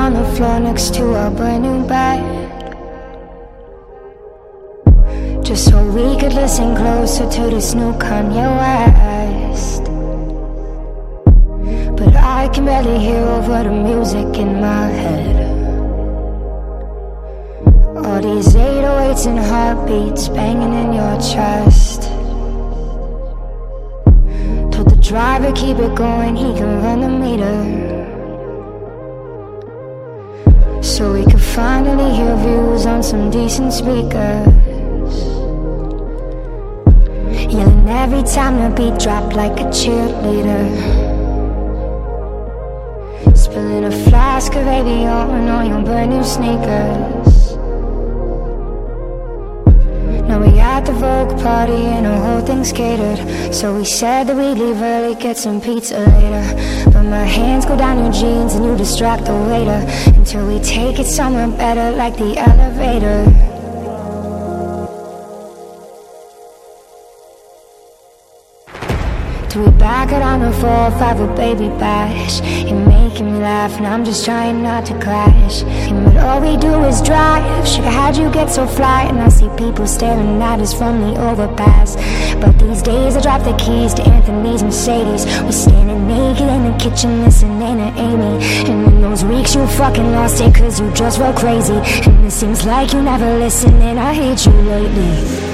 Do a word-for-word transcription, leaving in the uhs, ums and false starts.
on the floor next to our brand new bed, just so we could listen closer to this new Kanye West. But I can barely hear over the music in my head. All these eight oh eights and heartbeats banging in your chest. Told the driver keep it going, he can run the meter, so we could finally hear views on some decent speakers. Yelling every time the beat dropped like a cheerleader. Spilling a flask of Avion on your brand new sneakers. Now we at the Vogue party and the whole thing's catered, so we said that we'd leave early, get some pizza later. But my hands go down your jeans and you distract the waiter, until we take it somewhere better like the elevator. Till we back it on the four oh five with Baby Bash. You're making me laugh and I'm just trying not to crash. And but all we do is drive. Sugar, how'd you get so fly? And I see people staring at us from the overpass. But these days I drop the keys to Anthony's Mercedes. We're standing naked in the kitchen listening to Amy. And in those weeks you fucking lost it cause you just felt crazy. And it seems like you never listen and I hate you lately.